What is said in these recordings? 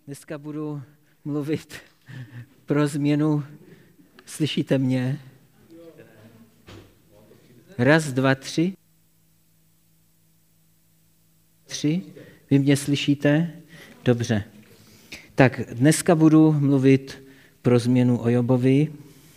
Dneska budu mluvit pro změnu. Slyšíte mě? 1, 2, 3. 3. Vy mě slyšíte? Dobře. Tak dneska budu mluvit pro změnu o Jobovi.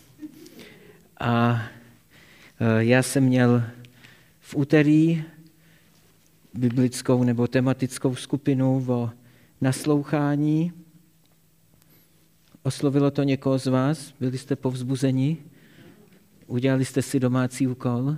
A já jsem měl v úterý biblickou nebo tematickou skupinu o naslouchání. Oslovilo to někoho z vás? Byli jste povzbuzeni? Udělali jste si domácí úkol?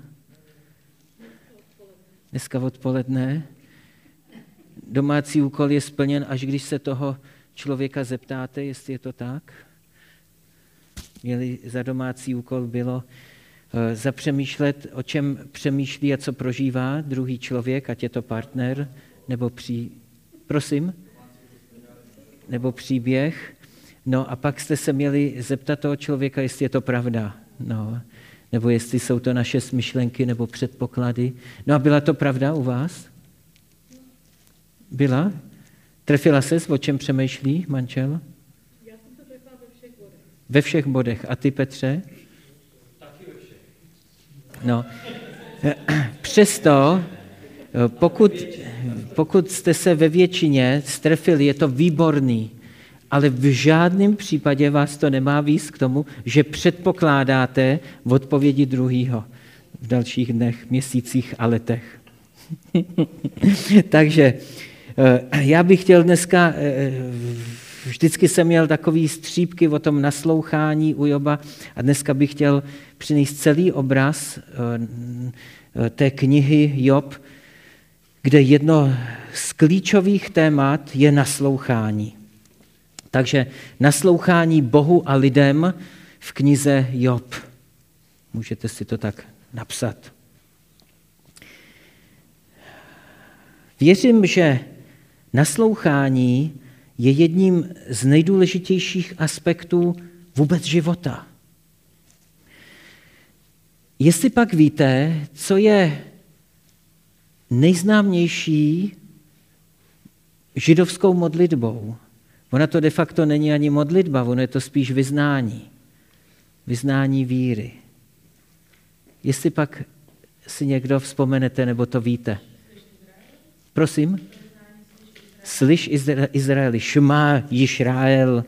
Dneska odpoledne. Domácí úkol je splněn, až když se toho člověka zeptáte, jestli je to tak. Měli za domácí úkol bylo zapřemýšlet, o čem přemýšlí a co prožívá druhý člověk, ať je to partner, nebo nebo příběh. No a pak jste se měli zeptat toho člověka, jestli je to pravda. No, nebo jestli jsou to naše smyšlenky nebo předpoklady. No a byla to pravda u vás? Byla? Trefila ses, o čem přemýšlí manžel? Já jsem to řekla ve všech bodech. Ve všech bodech. A ty, Petře? Taky ve všech. No, přesto, pokud jste se ve většině strefili, je to výborný, ale v žádném případě vás to nemá vést k tomu, že předpokládáte v odpovědi druhýho v dalších dnech, měsících a letech. Takže já bych chtěl dneska, vždycky jsem měl takový střípky o tom naslouchání u Joba a dneska bych chtěl přinést celý obraz té knihy Job, kde jedno z klíčových témat je naslouchání. Takže naslouchání Bohu a lidem v knize Job. Můžete si to tak napsat. Věřím, že naslouchání je jedním z nejdůležitějších aspektů vůbec života. Jestli pak víte, co je nejznámější židovskou modlitbou, ona to de facto není ani modlitba, ono je to spíš vyznání. Vyznání víry. Jestli pak si někdo vzpomenete, nebo to víte. Prosím? Slyš Izraeli, Šma Jisrael.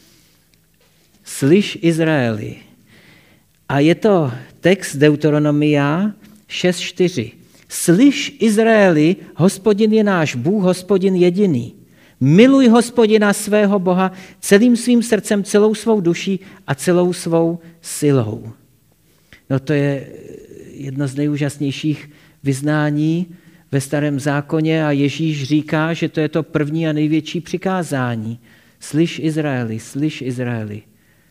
Slyš Izraeli. A je to text Deuteronomia 6.4. Slyš Izraeli, Hospodin je náš Bůh, Hospodin jediný. Miluj Hospodina svého Boha celým svým srdcem, celou svou duší a celou svou silou. No to je jedno z nejúžasnějších vyznání ve Starém zákoně a Ježíš říká, že to je to první a největší přikázání. Slyš Izraeli, slyš Izraeli.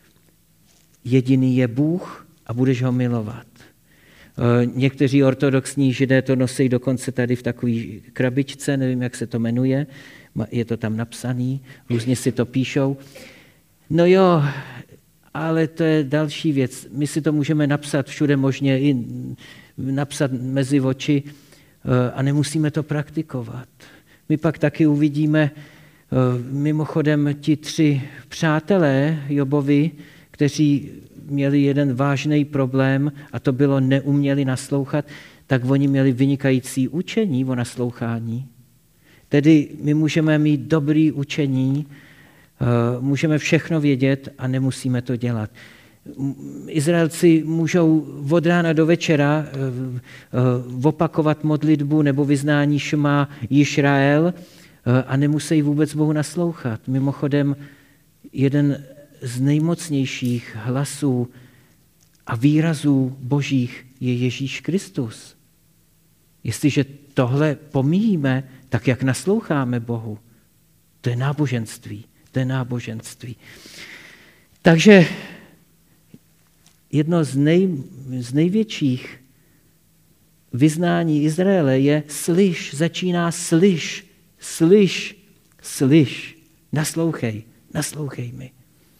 Jediný je Bůh a budeš ho milovat. Někteří ortodoxní židé to nosí dokonce tady v takové krabičce, nevím, jak se to jmenuje, je to tam napsaný, různě si to píšou. No jo, ale to je další věc. My si to můžeme napsat všude možně, i napsat mezi oči a nemusíme to praktikovat. My pak taky uvidíme, mimochodem ti 3 přátelé Jobovi, kteří měli jeden vážný problém a to bylo neuměli naslouchat, tak oni měli vynikající učení o naslouchání. Tedy my můžeme mít dobrý učení, můžeme všechno vědět a nemusíme to dělat. Izraelci můžou od rána do večera opakovat modlitbu nebo vyznání Šma Jisrael a nemusí vůbec Bohu naslouchat. Mimochodem, jeden z nejmocnějších hlasů a výrazů božích je Ježíš Kristus. Jestliže tohle pomíjíme, tak jak nasloucháme Bohu? To je náboženství. To je náboženství. Takže jedno z největších vyznání Izraele je slyš, začíná slyš, slyš, slyš, naslouchej mi.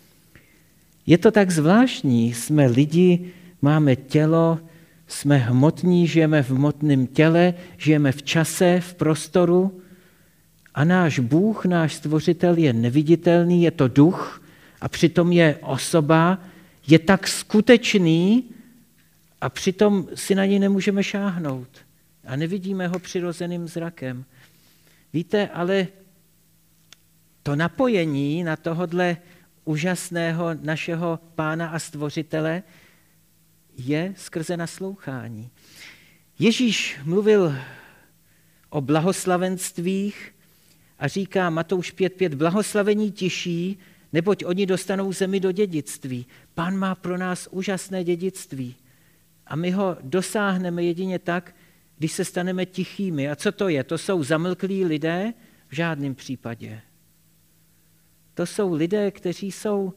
Je to tak zvláštní, jsme lidi, máme tělo, jsme hmotní, žijeme v hmotném těle, žijeme v čase, v prostoru A náš Bůh, náš stvořitel je neviditelný, je to duch a přitom je osoba, je tak skutečný a přitom si na něj nemůžeme šáhnout a nevidíme ho přirozeným zrakem. Víte, ale to napojení na tohodle úžasného našeho Pána a Stvořitele je skrze naslouchání. Ježíš mluvil o blahoslavenstvích a říká Matouš 5.5, blahoslavení tiší, neboť oni dostanou zemi do dědictví. Pán má pro nás úžasné dědictví a my ho dosáhneme jedině tak, když se staneme tichými. A co to je? To jsou zamlklí lidé? V žádném případě. To jsou lidé, kteří jsou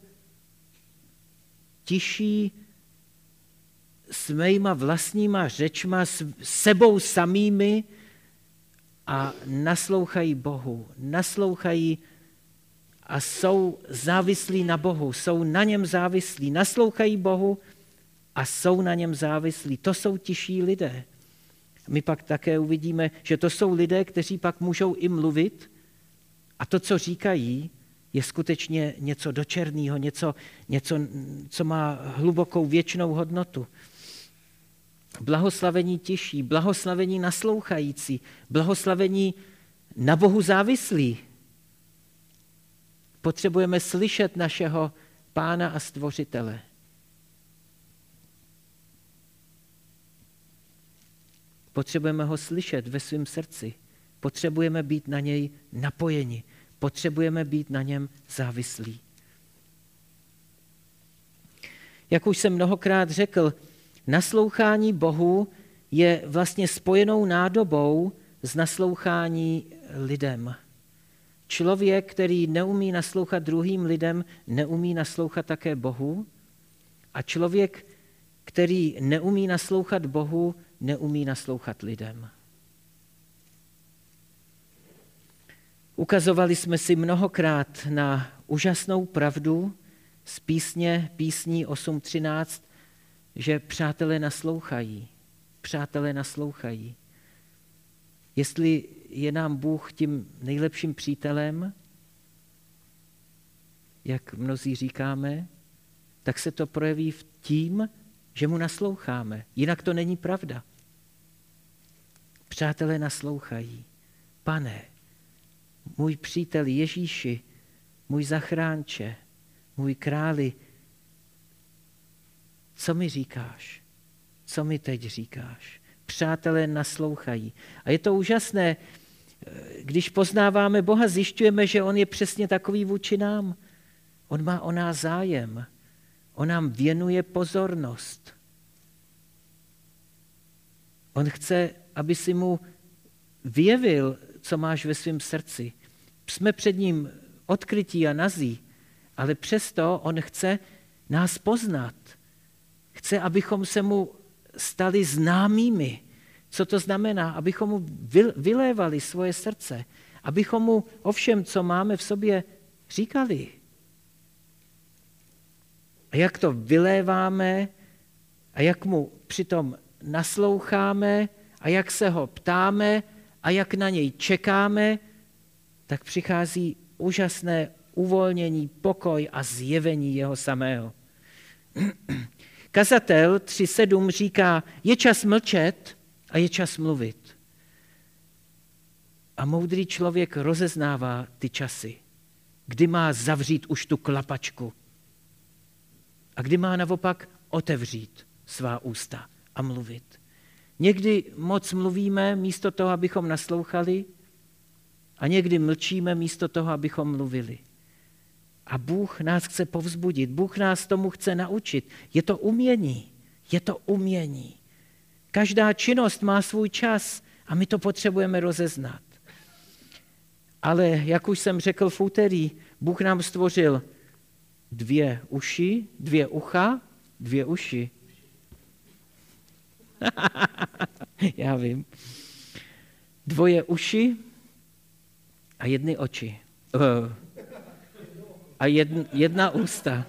tiší s mýma vlastníma řečma, s sebou samými a naslouchají Bohu. Naslouchají a jsou závislí na Bohu, jsou na něm závislí. Naslouchají Bohu a jsou na něm závislí. To jsou tiší lidé. My pak také uvidíme, že to jsou lidé, kteří pak můžou i mluvit a to, co říkají, je skutečně něco dočerného, něco, co má hlubokou věčnou hodnotu. Blahoslavení tiší, blahoslavení naslouchající, blahoslavení na Bohu závislí. Potřebujeme slyšet našeho Pána a Stvořitele. Potřebujeme ho slyšet ve svém srdci. Potřebujeme být na něj napojeni. Potřebujeme být na něm závislí. Jak už jsem mnohokrát řekl, naslouchání Bohu je vlastně spojenou nádobou s naslouchání lidem. Člověk, který neumí naslouchat druhým lidem, neumí naslouchat také Bohu. A člověk, který neumí naslouchat Bohu, neumí naslouchat lidem. Ukazovali jsme si mnohokrát na úžasnou pravdu z písní 8.13, že přátelé naslouchají. Přátelé naslouchají. Jestli je nám Bůh tím nejlepším přítelem, jak mnozí říkáme, tak se to projeví v tím, že mu nasloucháme. Jinak to není pravda. Přátelé naslouchají. Pane, můj přítel Ježíši, můj zachránče, můj králi, co mi říkáš? Co mi teď říkáš? Přátelé naslouchají. A je to úžasné, když poznáváme Boha, zjišťujeme, že on je přesně takový vůči nám. On má o nás zájem. On nám věnuje pozornost. On chce, aby si mu vyjevil, co máš ve svém srdci. Jsme před ním odkrytí a nazí, ale přesto on chce nás poznat. Chce, abychom se mu stali známými. Co to znamená? Abychom mu vylévali svoje srdce. Abychom mu o všem, co máme v sobě, říkali. A jak to vyléváme a jak mu přitom nasloucháme a jak se ho ptáme a jak na něj čekáme, tak přichází úžasné uvolnění, pokoj a zjevení jeho samého. Kazatel 3.7 říká, je čas mlčet a je čas mluvit. A moudrý člověk rozeznává ty časy, kdy má zavřít už tu klapačku a kdy má naopak otevřít svá ústa a mluvit. Někdy moc mluvíme místo toho, abychom naslouchali a někdy mlčíme místo toho, abychom mluvili. A Bůh nás chce povzbudit, Bůh nás tomu chce naučit. Je to umění, je to umění. Každá činnost má svůj čas a my to potřebujeme rozeznat. Ale jak už jsem řekl v úterý, Bůh nám stvořil 2 uši, 2 ucha, 2 uši. Já vím. 2 uši a 1 oči. A 1 ústa.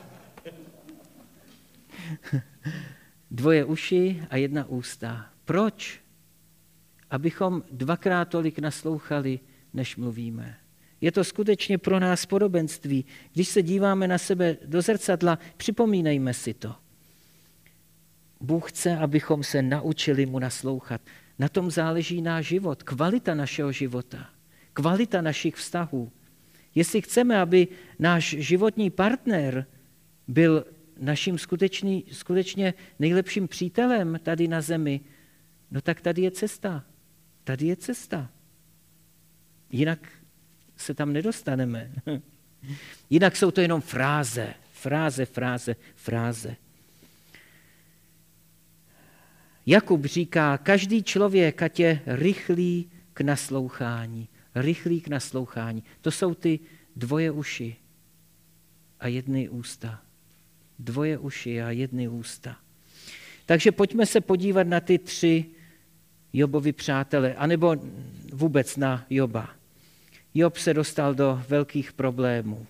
2 uši a 1 ústa. Proč? Abychom 2krát tolik naslouchali, než mluvíme. Je to skutečně pro nás podobenství. Když se díváme na sebe do zrcadla, připomínejme si to. Bůh chce, abychom se naučili mu naslouchat. Na tom záleží náš život, kvalita našeho života, kvalita našich vztahů. Jestli chceme, aby náš životní partner byl naším skutečně nejlepším přítelem tady na zemi, no tak tady je cesta. Tady je cesta. Jinak se tam nedostaneme. Jinak jsou to jenom fráze. Jakub říká, každý člověk, ať je rychlý k naslouchání. Rychlý k naslouchání. To jsou ty dvoje uši a jedny ústa. Dvoje uši a jedny ústa. Takže pojďme se podívat na ty 3 Jobovi přátele, anebo vůbec na Joba. Job se dostal do velkých problémů.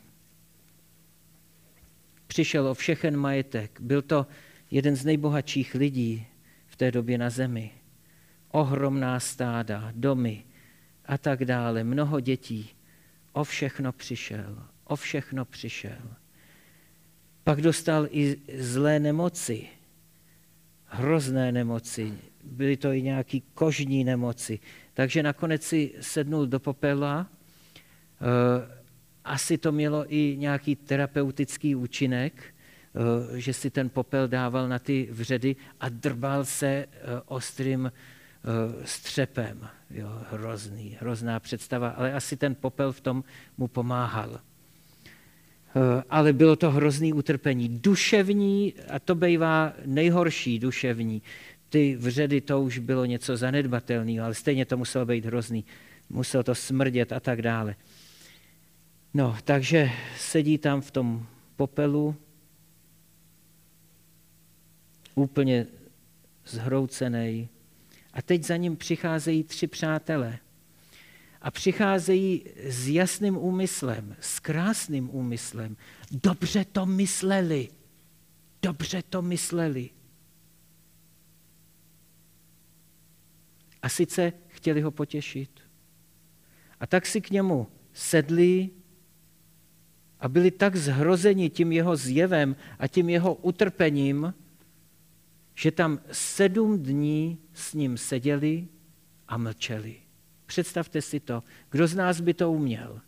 Přišel o všechen majetek. Byl to jeden z nejbohatších lidí v té době na zemi. Ohromná stáda, domy a tak dále, mnoho dětí. O všechno přišel. Pak dostal i zlé nemoci, hrozné nemoci, byly to i nějaké kožní nemoci. Takže nakonec si sednul do popela, asi to mělo i nějaký terapeutický účinek, že si ten popel dával na ty vředy a drbal se ostrým střepem. Jo, hrozná představa, ale asi ten popel v tom mu pomáhal. Ale bylo to hrozný utrpení. Duševní, a to bývá nejhorší duševní. Ty vředy, to už bylo něco zanedbatelného, ale stejně to muselo být hrozný. Muselo to smrdět a tak dále. No, takže sedí tam v tom popelu, úplně zhroucený. A teď za ním přicházejí 3 přátelé. A přicházejí s jasným úmyslem, s krásným úmyslem. Dobře to mysleli. A sice chtěli ho potěšit. A tak si k němu sedli a byli tak zhrozeni tím jeho zjevem a tím jeho utrpením, že tam 7 dní s ním seděli a mlčeli. Představte si to. Kdo z nás by to uměl?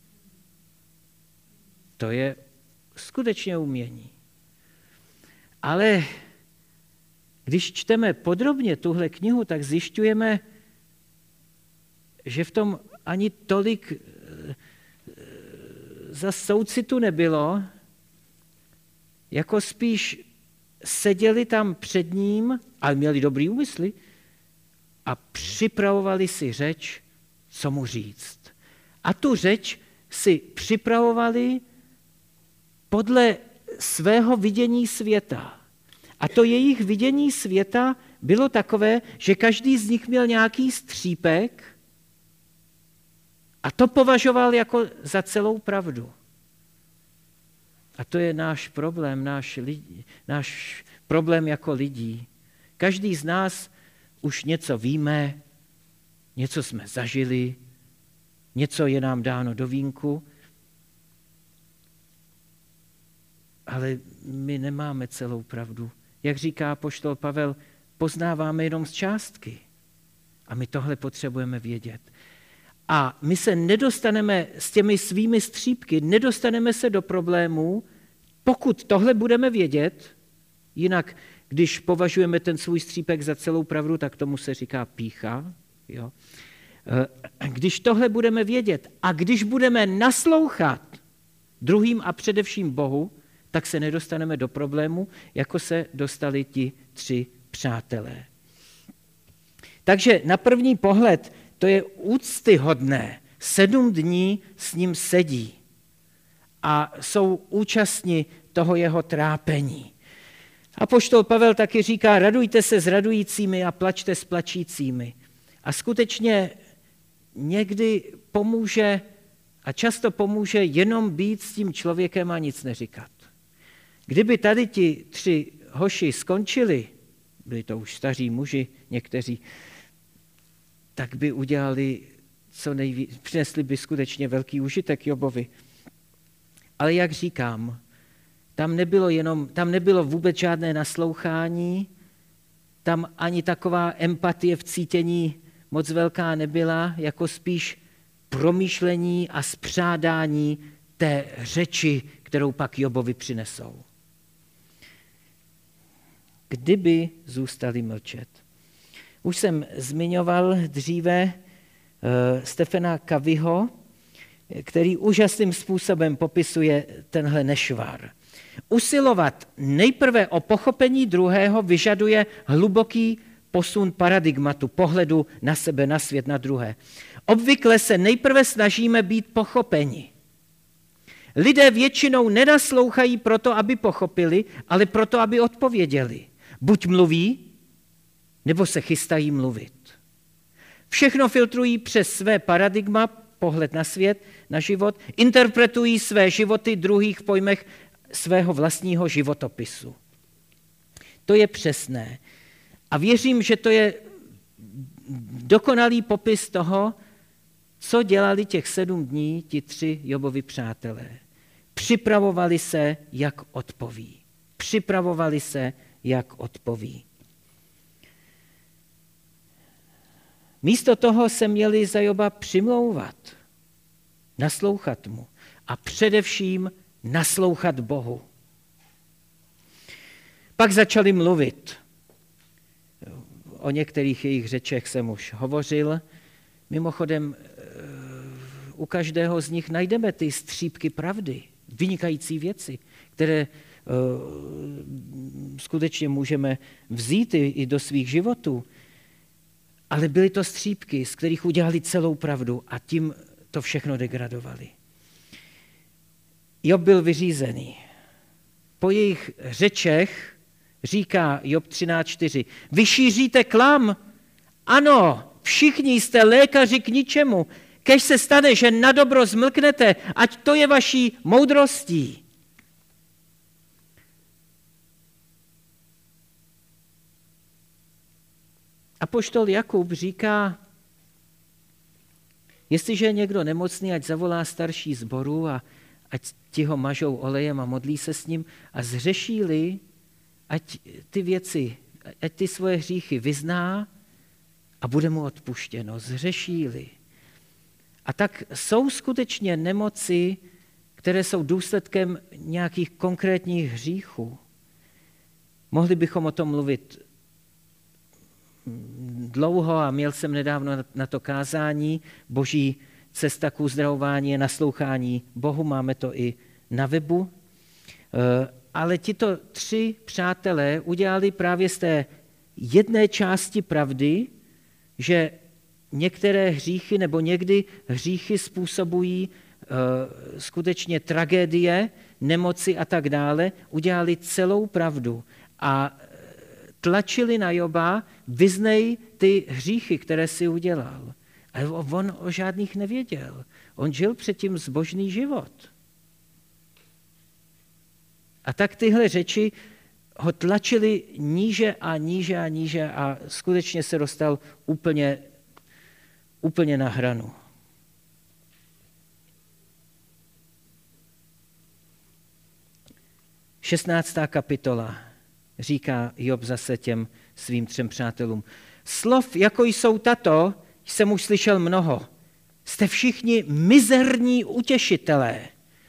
To je skutečně umění. Ale když čteme podrobně tuhle knihu, tak zjišťujeme, že v tom ani tolik za soucitu nebylo, jako spíš seděli tam před ním, ale měli dobrý úmysly a připravovali si řeč, co mu říct. A tu řeč si připravovali podle svého vidění světa. A to jejich vidění světa bylo takové, že každý z nich měl nějaký střípek a to považoval jako za celou pravdu. A to je náš problém, náš problém jako lidí. Každý z nás už něco víme, něco jsme zažili, něco je nám dáno do vínku, ale my nemáme celou pravdu. Jak říká apoštol Pavel, poznáváme jenom z částky. A my tohle potřebujeme vědět. A my se nedostaneme s těmi svými střípky, nedostaneme se do problémů, pokud tohle budeme vědět, jinak když považujeme ten svůj střípek za celou pravdu, tak tomu se říká pýcha. Jo. Když tohle budeme vědět a když budeme naslouchat druhým a především Bohu, tak se nedostaneme do problému, jako se dostali ti 3 přátelé. Takže na první pohled to je úctyhodné. 7 dní s ním sedí a jsou účastni toho jeho trápení. Apoštol Pavel taky říká, radujte se s radujícími a plačte s plačícími. A skutečně někdy pomůže a často pomůže jenom být s tím člověkem a nic neříkat. Kdyby tady ti 3 hoši skončili, byli to už staří muži někteří, tak by udělali přinesli by skutečně velký užitek Jobovi. Ale jak říkám, tam nebylo vůbec žádné naslouchání, tam ani taková empatie v cítění moc velká nebyla, jako spíš promýšlení a spřádání té řeči, kterou pak Jobovi přinesou. Kdyby zůstali mlčet. Už jsem zmiňoval dříve Stephena Coveyho, který úžasným způsobem popisuje tenhle nešvar. Usilovat nejprve o pochopení druhého vyžaduje hluboký posun paradigmatu, pohledu na sebe, na svět, na druhé. Obvykle se nejprve snažíme být pochopeni. Lidé většinou nenaslouchají proto, aby pochopili, ale proto, aby odpověděli. Buď mluví, nebo se chystají mluvit. Všechno filtrují přes své paradigma, pohled na svět, na život, interpretují své životy druhých v pojmech svého vlastního životopisu. To je přesné. A věřím, že to je dokonalý popis toho, co dělali těch 7 dní ti 3 Jobovi přátelé. Připravovali se, jak odpoví. Připravovali se, jak odpoví. Místo toho se měli za Joba přimlouvat, naslouchat mu a především naslouchat Bohu. Pak začali mluvit. O některých jejich řečech jsem už hovořil. Mimochodem, u každého z nich najdeme ty střípky pravdy, vynikající věci, které skutečně můžeme vzít i do svých životů. Ale byly to střípky, z kterých udělali celou pravdu a tím to všechno degradovali. Job byl vyřízený. Po jejich řečech říká Job 13.4. Vy šíříte klam? Ano, všichni jste lékaři k ničemu. Kež se stane, že na dobro zmlknete, ať to je vaší moudrostí. Apoštol Jakub říká, jestliže je někdo nemocný, ať zavolá starší sboru a ať ti ho mažou olejem a modlí se s ním a zřeší-li, ať ty svoje hříchy vyzná a bude mu odpuštěno, zřeší-li. A tak jsou skutečně nemoci, které jsou důsledkem nějakých konkrétních hříchů. Mohli bychom o tom mluvit dlouho a měl jsem nedávno na to kázání. Boží cesta k uzdravování je naslouchání Bohu, máme to i na webu. Ale tito 3 přátelé udělali právě z té jedné části pravdy, že některé hříchy nebo někdy hříchy způsobují skutečně tragédie, nemoci a tak dále, udělali celou pravdu a tlačili na Joba, vyznej ty hříchy, které si udělal. Ale on o žádných nevěděl. On žil předtím zbožný život. A tak tyhle řeči ho tlačili níže a níže a níže a skutečně se dostal úplně na hranu. Šestnáctá kapitola. Říká Job zase těm svým 3 přátelům. Slov, jako jsou tato, jsem už slyšel mnoho. Jste všichni mizerní utěšitelé.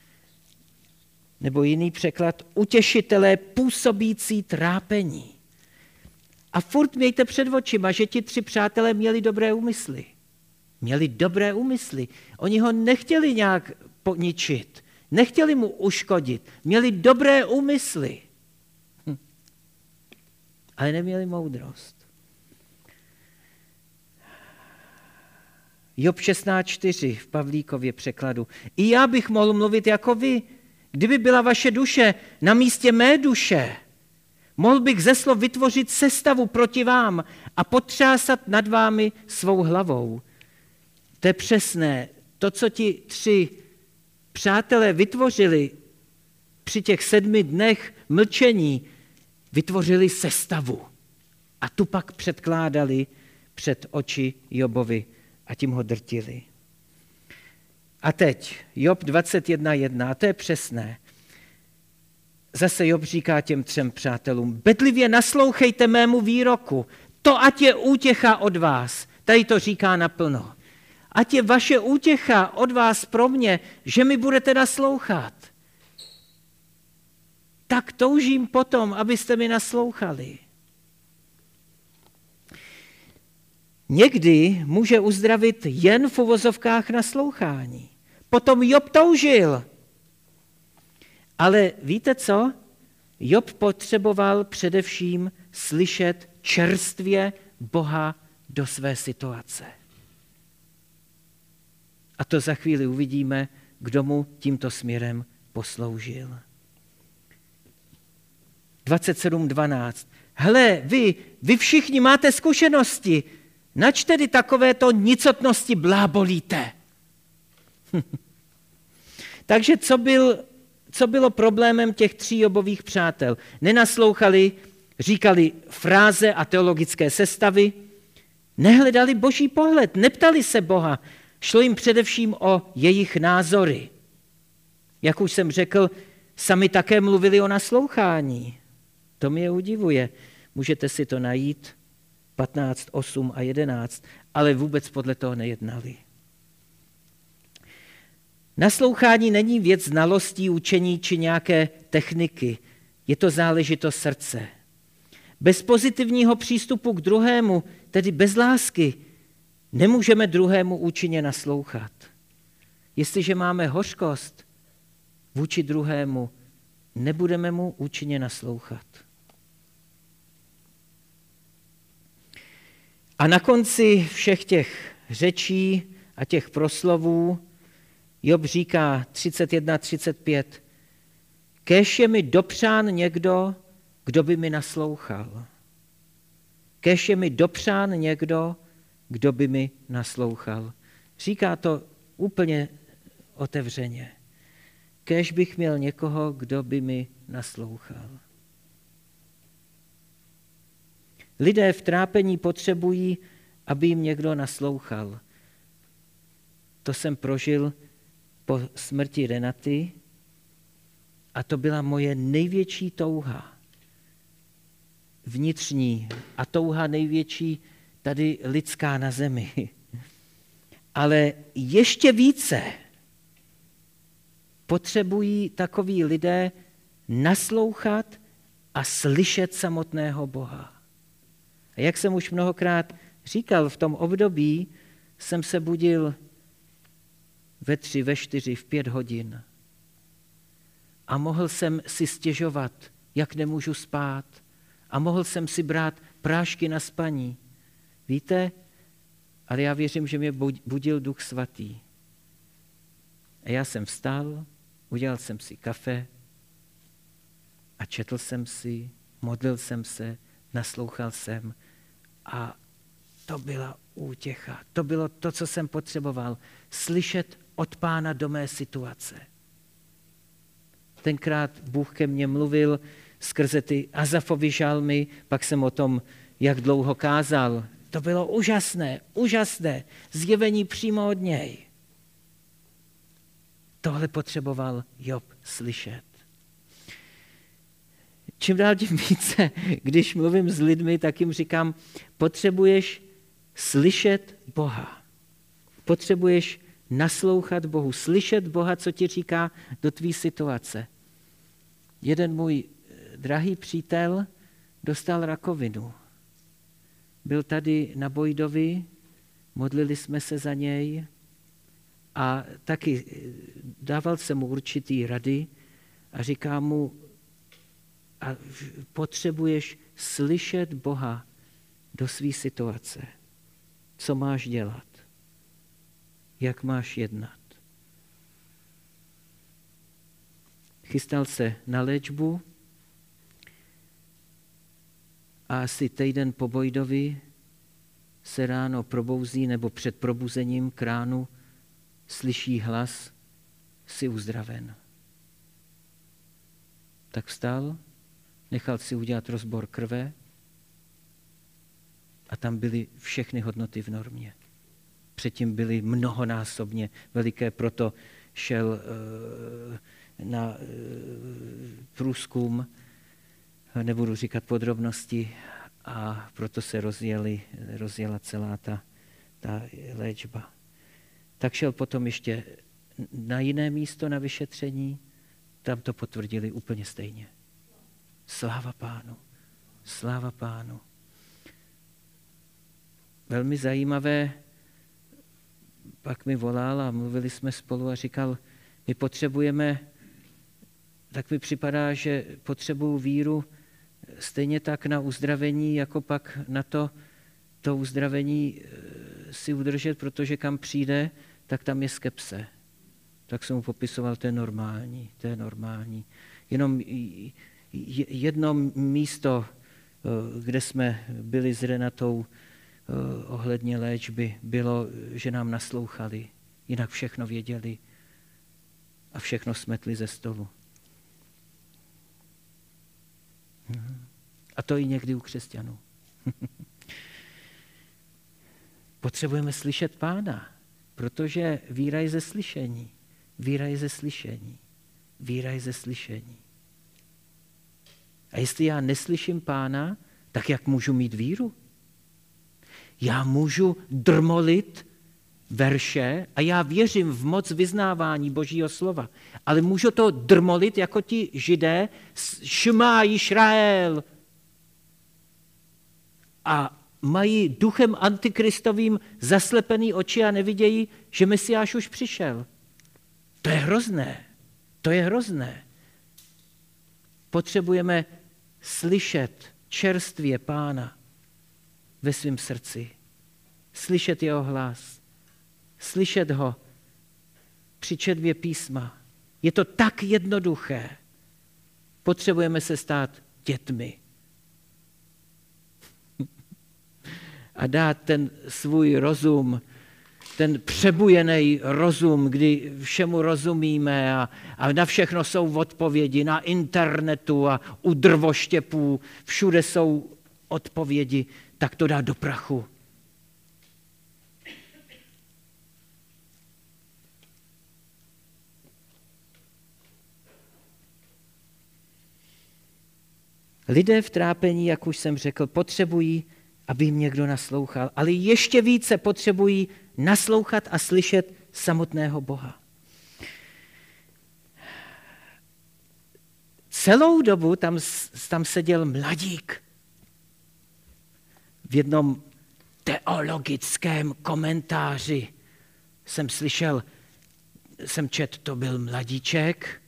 Nebo jiný překlad, utěšitelé působící trápení. A furt mějte před očima, že ti 3 přátelé měli dobré úmysly. Měli dobré úmysly. Oni ho nechtěli nějak poničit. Nechtěli mu uškodit. Měli dobré úmysly. Ale neměli moudrost. Job 16.4 v Pavlíkově překladu. I já bych mohl mluvit jako vy, kdyby byla vaše duše na místě mé duše. Mohl bych ze slov vytvořit sestavu proti vám a potřásat nad vámi svou hlavou. To je přesné. To, co ti 3 přátelé vytvořili při těch 7 dnech mlčení, vytvořili sestavu a tu pak předkládali před oči Jobovi a tím ho drtili. A teď Job 21.1, a to je přesné. Zase Job říká těm 3 přátelům, bedlivě naslouchejte mému výroku, to ať je útěcha od vás. Tady to říká naplno. Ať je vaše útěcha od vás pro mě, že mi budete naslouchat. Tak toužím potom, abyste mi naslouchali. Někdy může uzdravit jen v uvozovkách naslouchání. Potom Job toužil. Ale víte co? Job potřeboval především slyšet čerstvě Boha do své situace. A to za chvíli uvidíme, kdo mu tímto směrem posloužil. 27.12. Hele, vy všichni máte zkušenosti, nač tedy takovéto nicotnosti blábolíte? Takže co bylo problémem těch 3 Jobových přátel? Nenaslouchali, říkali fráze a teologické sestavy, nehledali boží pohled, neptali se Boha, šlo jim především o jejich názory. Jak už jsem řekl, sami také mluvili o naslouchání. To mě udivuje. Můžete si to najít 15, 8 a 11, ale vůbec podle toho nejednali. Naslouchání není věc znalostí, učení či nějaké techniky. Je to záležitost srdce. Bez pozitivního přístupu k druhému, tedy bez lásky, nemůžeme druhému účinně naslouchat. Jestliže máme hořkost vůči druhému, nebudeme mu účinně naslouchat. A na konci všech těch řečí a těch proslovů Job říká 31-35, kéž je mi dopřán někdo, kdo by mi naslouchal. Kéž je mi dopřán někdo, kdo by mi naslouchal. Říká to úplně otevřeně. Kéž bych měl někoho, kdo by mi naslouchal. Lidé v trápení potřebují, aby jim někdo naslouchal. To jsem prožil po smrti Renaty a to byla moje největší touha. Vnitřní a touha největší tady lidská na zemi. Ale ještě více potřebují takoví lidé naslouchat a slyšet samotného Boha. A jak jsem už mnohokrát říkal, v tom období jsem se budil ve 3, ve 4, v 5 hodin. A mohl jsem si stěžovat, jak nemůžu spát. A mohl jsem si brát prášky na spaní. Víte, ale já věřím, že mě budil Duch Svatý. A já jsem vstal, udělal jsem si kafe a četl jsem si, modlil jsem se, naslouchal jsem a to byla útěcha. To bylo to, co jsem potřeboval. Slyšet od Pána do mé situace. Tenkrát Bůh ke mně mluvil skrze ty Azafovy žalmy, pak jsem o tom, jak dlouho kázal. To bylo úžasné, úžasné. Zjevení přímo od něj. Tohle potřeboval Job slyšet. Čím dál tím více, když mluvím s lidmi, tak jim říkám, potřebuješ slyšet Boha. Potřebuješ naslouchat Bohu, slyšet Boha, co ti říká do tvý situace. Jeden můj drahý přítel dostal rakovinu. Byl tady na Bojdovi, modlili jsme se za něj a taky dával jsem mu určitý rady a říkám mu, a potřebuješ slyšet Boha do své situace. Co máš dělat? Jak máš jednat? Chystal se na léčbu a asi týden po Bojdovi se ráno probouzí nebo před probuzením k ránu slyší hlas, jsi uzdraven. Tak vstal, nechal si udělat rozbor krve a tam byly všechny hodnoty v normě. Předtím byly mnohonásobně veliké, proto šel na průzkum, nebudu říkat podrobnosti, a proto se rozjela celá ta léčba. Tak šel potom ještě na jiné místo na vyšetření, tam to potvrdili úplně stejně. Sláva Pánu, sláva Pánu. Velmi zajímavé, pak mi volal a mluvili jsme spolu a říkal, my potřebujeme, tak mi připadá, že potřebuju víru stejně tak na uzdravení, jako pak na to uzdravení si udržet, protože kam přijde, tak tam je skepse. Tak jsem mu popisoval, to je normální. Jenom jedno místo, kde jsme byli s Renatou ohledně léčby, bylo, že nám naslouchali, jinak všechno věděli a všechno smetli ze stolu. A to i někdy u křesťanů. Potřebujeme slyšet Pána, protože víra je ze slyšení. Víra je ze slyšení. Víra je ze slyšení. A jestli já neslyším Pána, tak jak můžu mít víru? Já můžu drmolit verše a já věřím v moc vyznávání Božího slova, ale můžu to drmolit jako ti Židé, Šma Jisrael, a mají duchem antikristovým zaslepený oči a nevidějí, že Mesiáš už přišel. To je hrozné. To je hrozné. Potřebujeme slyšet čerstvě Pána ve svém srdci. Slyšet jeho hlas. Slyšet ho při četbě písma. Je to tak jednoduché. Potřebujeme se stát dětmi. A dát ten svůj rozum, ten přebujený rozum, kdy všemu rozumíme a na všechno jsou odpovědi, na internetu a u drvoštěpů, všude jsou odpovědi, tak to dá do prachu. Lidé v trápení, jak už jsem řekl, potřebují, aby jim někdo naslouchal, ale ještě více potřebují naslouchat a slyšet samotného Boha. Celou dobu tam seděl mladík. V jednom teologickém komentáři jsem četl, to byl mladíček,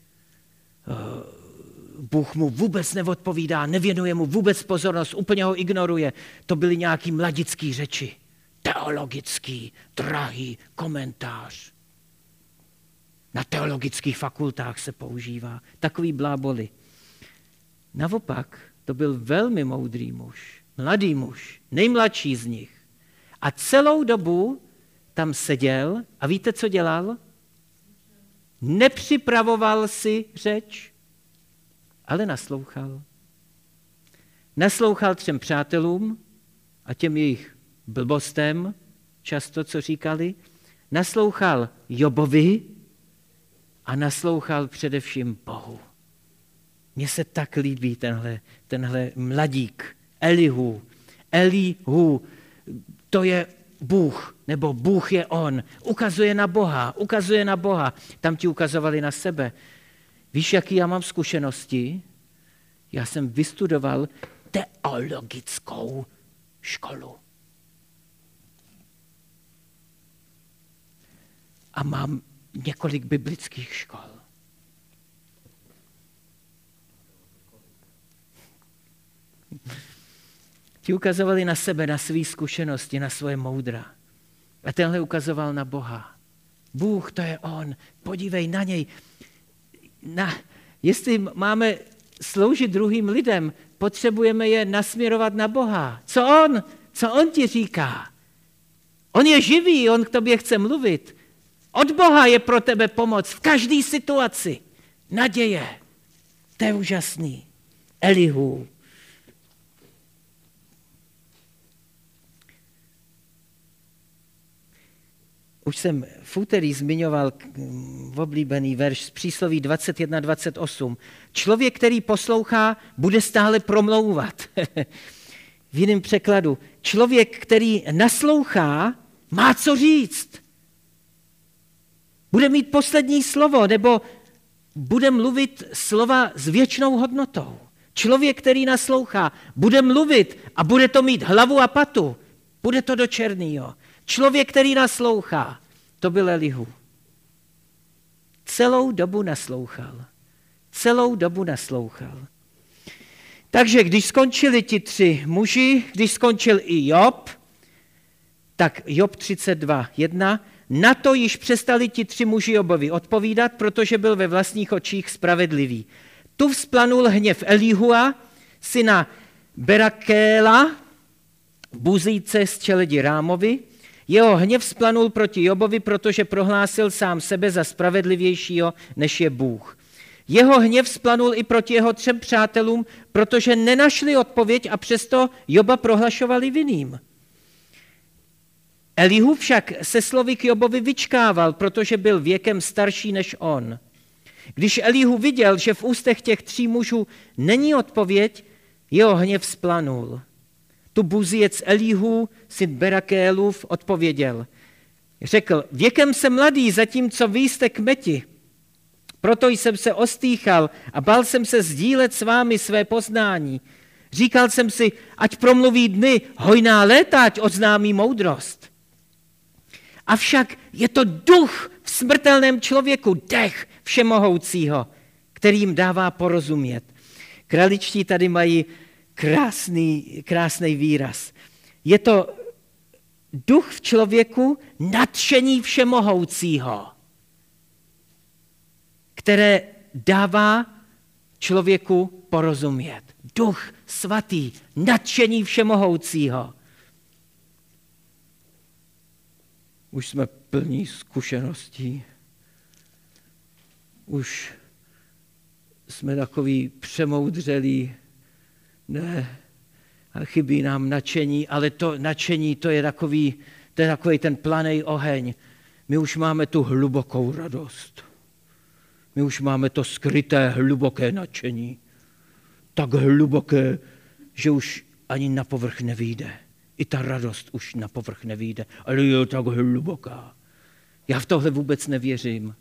Bůh mu vůbec neodpovídá, nevěnuje mu vůbec pozornost, úplně ho ignoruje. To byly nějaký mladický řeči. Teologický, drahý komentář. Na teologických fakultách se používá. Takový bláboli. Naopak, to byl velmi moudrý muž, mladý muž, nejmladší z nich. A celou dobu tam seděl a víte, co dělal? Nepřipravoval si řeč, ale naslouchal. Naslouchal 3 přátelům a těm jejich blbostem, často, co říkali. Naslouchal Jobovi a naslouchal především Bohu. Mně se tak líbí tenhle mladík, Elihu. Elihu, to je Bůh, nebo Bůh je on. Ukazuje na Boha. Tam ti ukazovali na sebe. Víš, jaký já mám zkušenosti? Já jsem vystudoval teologickou školu. A mám několik biblických škol. Ti ukazovali na sebe, na své zkušenosti, na svoje moudra. A tenhle ukazoval na Boha. Bůh, to je on. Podívej na něj. Jestli máme sloužit druhým lidem, potřebujeme je nasměrovat na Boha. Co on ti říká? On je živý, on k tobě chce mluvit. Od Boha je pro tebe pomoc v každé situaci. Naděje. To je úžasný. Elihu. Už jsem v úterý zmiňoval oblíbený verš z Přísloví 21:28. Člověk, který poslouchá, bude stále promlouvat. V jiném překladu, člověk, který naslouchá, má co říct. Bude mít poslední slovo, nebo bude mluvit slova s věčnou hodnotou. Člověk, který naslouchá, bude mluvit a bude to mít hlavu a patu. Bude to do černýho. Člověk, který naslouchá, to byl Elihu. Celou dobu naslouchal. Celou dobu naslouchal. Takže když skončili ti 3 muži, když skončil i Job, tak Job 32:1, na to již přestali ti 3 muži Jobovi odpovídat, protože byl ve vlastních očích spravedlivý. Tu vzplanul hněv Elihua, syna Berakéla, buzíce z čeledi Rámovi. Jeho hněv vzplanul proti Jobovi, protože prohlásil sám sebe za spravedlivějšího, než je Bůh. Jeho hněv vzplanul i proti jeho 3 přátelům, protože nenašli odpověď a přesto Joba prohlašovali vinným. Elihu však se slovy k Jobovi vyčkával, protože byl věkem starší než on. Když Elihu viděl, že v ústech těch 3 mužů není odpověď, jeho hněv vzplanul. Tu buzíc Elihu, syn Berakélův, odpověděl. Řekl, věkem jsem mladý, zatímco vy jste kmeti. Proto jsem se ostýchal a bál jsem se sdílet s vámi své poznání. Říkal jsem si, ať promluví dny, hojná léta, ať oznámí moudrost. Avšak je to duch v smrtelném člověku, dech všemohoucího, který jim dává porozumět. Kraličtí tady mají krásný výraz. Je to duch v člověku nadšení všemohoucího, které dává člověku porozumět. Duch svatý, nadšení všemohoucího. Už jsme plní zkušeností. Už jsme takový přemoudřelí. Ne, a chybí nám nadšení, ale to nadšení, to je takový ten planej oheň. My už máme tu hlubokou radost. My už máme to skryté, hluboké nadšení. Tak hluboké, že už ani na povrch nevyjde. I ta radost už na povrch nevyjde, ale je tak hluboká. Já v tohle vůbec nevěřím.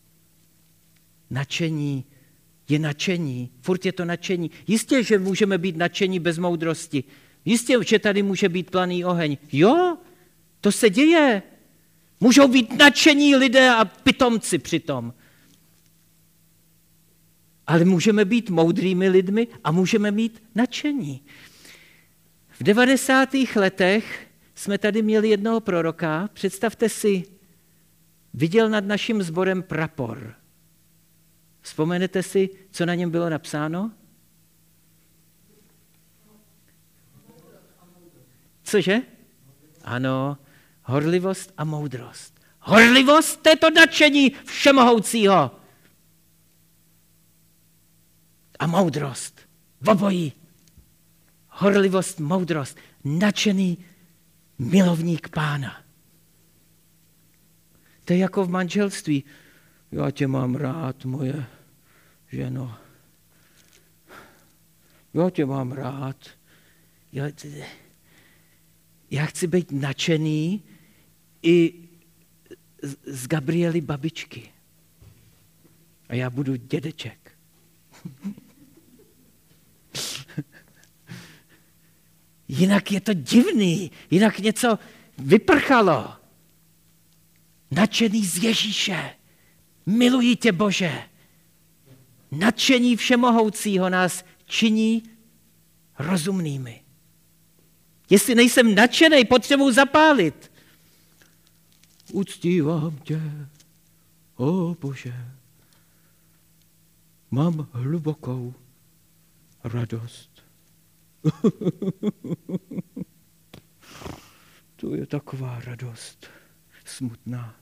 Nadšení je nadšení, furt je to nadšení. Jistě, že můžeme být nadšení bez moudrosti. Jistě, že tady může být planý oheň. Jo, to se děje. Můžou být nadšení lidé a pitomci přitom. Ale můžeme být moudrými lidmi a můžeme mít nadšení. V 90. letech jsme tady měli jednoho proroka, představte si, viděl nad naším sborem prapor. Vzpomenete si, co na něm bylo napsáno? Cože? Ano, horlivost a moudrost. Horlivost, to je to nadšení všemohoucího. A moudrost, obojí. Horlivost, moudrost, nadšený milovník Pána. To je jako v manželství. Já tě mám rád, moje ženo. Já tě mám rád. Já chci být nadšený i z Gabriely babičky. A já budu dědeček. Jinak je to divný, jinak něco vyprchalo. Nadšený z Ježíše. Miluji tě, Bože. Nadšení všemohoucího nás činí rozumnými. Jestli nejsem nadšený, potřebuji zapálit. Uctívám tě, o Bože. Mám hlubokou radost. To je taková radost smutná.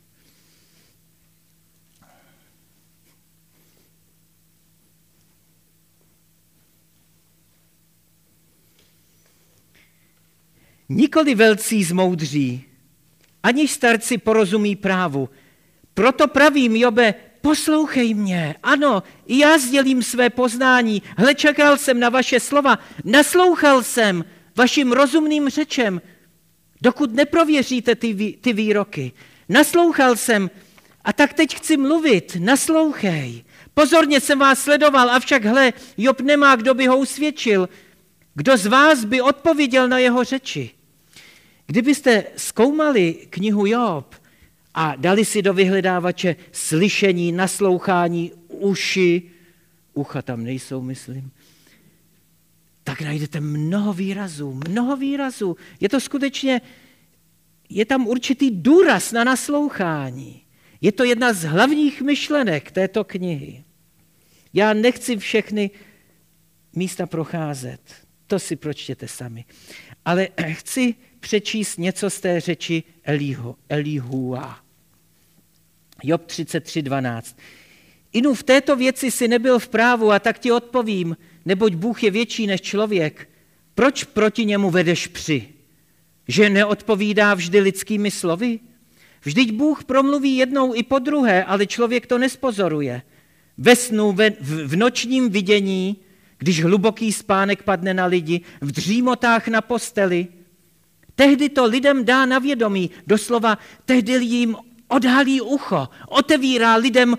Nikoli velcí zmoudří, aniž starci porozumí právu. Proto pravím, Jobe, poslouchej mě. Ano, i já sdělím své poznání. Hle, čekal jsem na vaše slova, naslouchal jsem vašim rozumným řečem, dokud neprověříte ty výroky. Naslouchal jsem a tak teď chci mluvit. Naslouchej. Pozorně jsem vás sledoval, avšak hle, Job nemá, kdo by ho usvědčil. Kdo z vás by odpověděl na jeho řeči? Kdybyste zkoumali knihu Job a dali si do vyhledávače slyšení, naslouchání, ucha tam nejsou, myslím, tak najdete mnoho výrazů. Je to skutečně, je tam určitý důraz na naslouchání. Je to jedna z hlavních myšlenek této knihy. Já nechci všechny místa procházet, to si pročtěte sami. Ale chci přečíst něco z té řeči Elihua. Job 33:12. Inu v této věci si nebyl v právu a tak ti odpovím, neboť Bůh je větší než člověk. Proč proti němu vedeš při? Že neodpovídá vždy lidskými slovy? Vždyť Bůh promluví jednou i po druhé, ale člověk to nespozoruje. Ve snu, v nočním vidění, když hluboký spánek padne na lidi, v dřímotách na posteli, tehdy to lidem dá na vědomí, doslova tehdy jim odhalí ucho, otevírá lidem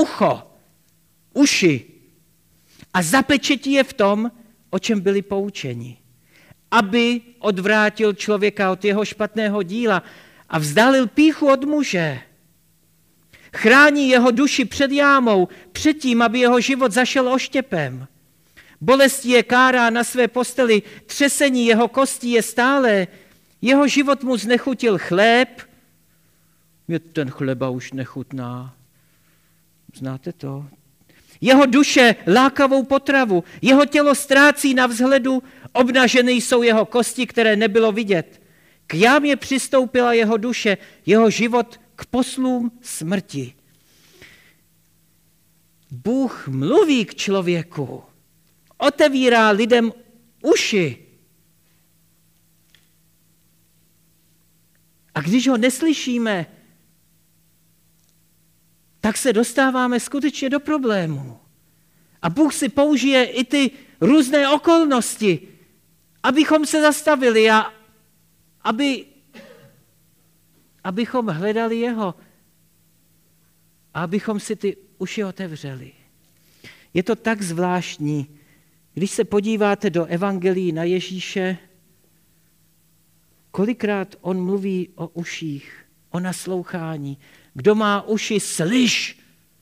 uši a zapečetí je v tom, o čem byli poučeni, aby odvrátil člověka od jeho špatného díla a vzdálil pýchu od muže. Chrání jeho duši před jámou, před tím, aby jeho život zašel oštěpem. Bolestí je kárá na své posteli, třesení jeho kostí je stále. Jeho život mu znechutil chléb. Mě ten chleba už nechutná. Znáte to? Jeho duše lákavou potravu, jeho tělo ztrácí na vzhledu, obnaženy jsou jeho kosti, které nebylo vidět. K jámě přistoupila jeho duše, jeho život k poslům smrti. Bůh mluví k člověku, otevírá lidem uši. A když ho neslyšíme, tak se dostáváme skutečně do problémů. A Bůh si použije i ty různé okolnosti, abychom se zastavili a abychom hledali jeho a abychom si ty uši otevřeli. Je to tak zvláštní, když se podíváte do evangelií na Ježíše, kolikrát on mluví o uších, o naslouchání. Kdo má uši, slyš.